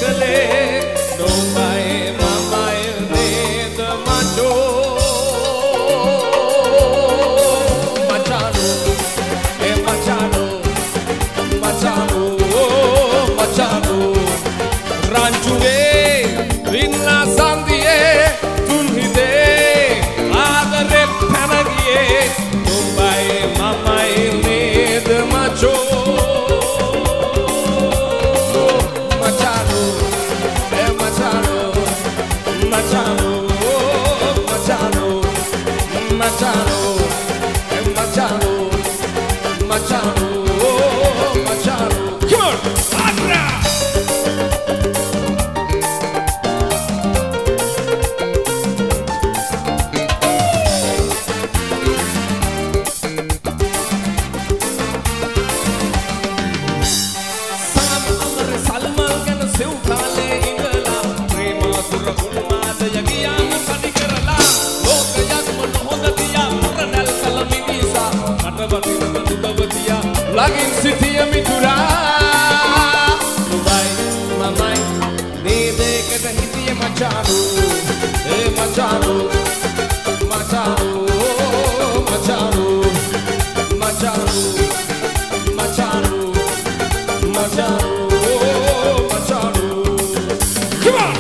kale Dombai mamai ned macho Machano Machano Machano Machano Ranchuve Rinna Sandie Tunhide Adare Panagie Dombai mamai ned macho Machano Machano Machano Machano Machano Machano Machano Machano Come on! Adra! Lagin sitiya mitura Dubai mamai nede kata hitiya machano machano machano machano machano machano machano machano Come on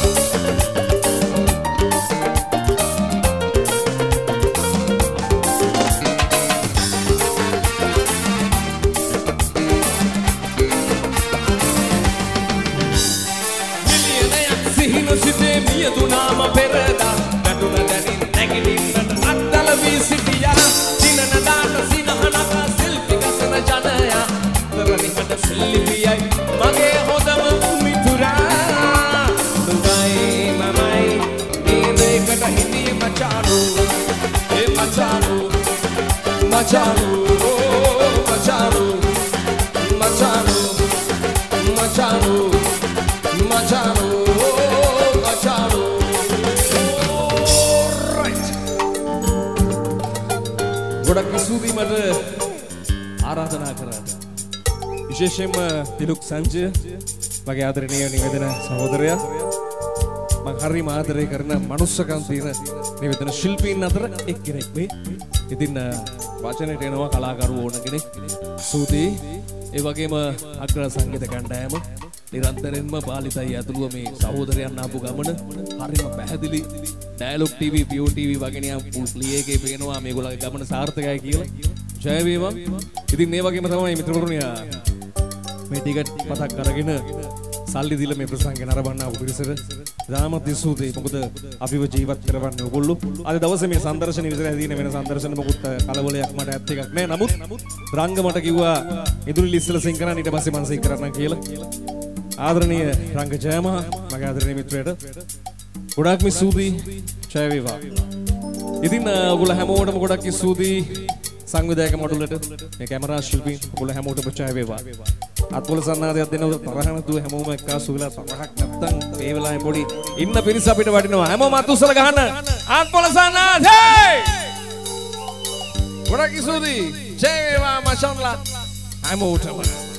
Dunama perda daduna danin nagilinna addala vi sitiya dinana data sinahanaka selfie gasana janaya tarani hada selfie mage hodama mitura Dubai mamai nede kata hindi machano machano machano machano machano machano machano ගොඩක් ස්තුතියි මට ආරාධනා කරාට විශේෂයෙන්ම තිලුක් සංජය මගේ ආදරණීය නිවේදන සහෝදරයා මම හරිම ආදරය කරන මනුස්සකම් තියෙන නිවේදන ශිල්පීන් අතර එක්කෙනෙක් මේ ඉතින් වචනයට එනවා කලාකරුවෝ ඕන කෙනෙක් ස්තුතියි ඒ වගේම අග්‍ර සංගීත කණ්ඩායම නිරන්තරයෙන්ම පාලිතයි ඇතුළුව මේ සහෝදරයන් ආපු ගමන හරිම පැහැදිලි ඩයලොග් ටීවී පියෝ ටීවී වගේ නිකන් ෆුල් ප්ලේ එකේ පේනවා මේගොල්ලන්ගේ ගමන සාර්ථකයි කියලා ජය වේවා ඉතින් මේ වගේම තමයි මිත්‍රවරුනි මේ ටිකට් පතක් අරගෙන සල්ලි දීලා මේ ප්‍රසංගේ නරඹන්න ආපු පිරිසට ධාමත් ස්තුතියි මොකද අපිව ජීවත් කරවන්නේ ඔයගොල්ලෝ අද දවසේ මේ සංදර්ශන විතරයි තියෙන වෙන සංදර්ශන මොකුත් කලබලයක් මට ඇත්ත එකක් නෑ නමුත් රංග මට කිව්වා ඉදුලි ඉස්සලා සිං කරන්න ඊට පස්සේ මම සිං කරන්න කියලා ආදරණීය රංග ජයමහා මගේ ආදරණීය මිත්‍රයට ගොඩක්ම ස්තුතියි ජය වේවා ඉතින් ඔයගොල්ලෝ හැමෝටම ගොඩක් ස්තුතියි සංවිධායක මොඩුලට මේ කැමරා ශිල්පීන් ඔයගොල්ලෝ හැමෝටම ජය වේවා අත්පොල සන්නාදයක් දෙනව තරහ නැතුව හැමෝම එක්කාසු වෙලා තරහක් නැත්තම් ඒ වෙලාවේ පොඩි ඉන්න පිරිස අපිට වටිනවා හැමෝම අත් උස්සලා ගහන්න අත්පොල සන්නාද හේ ගොඩක් ස්තුතියි ජය වේවා මචන්ලා හැමෝටම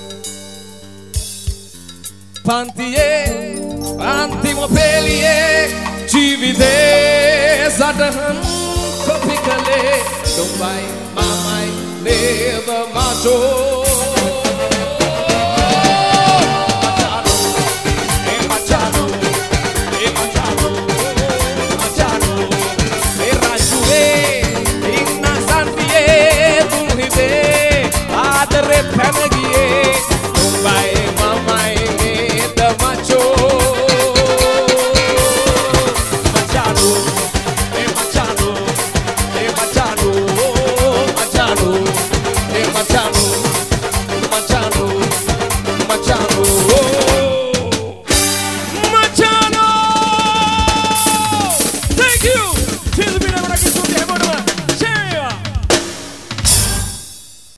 Pantiye, antimo peliye, chivide, sadahan, kopikale, Dumbai, mamai, neva macho. Thank you.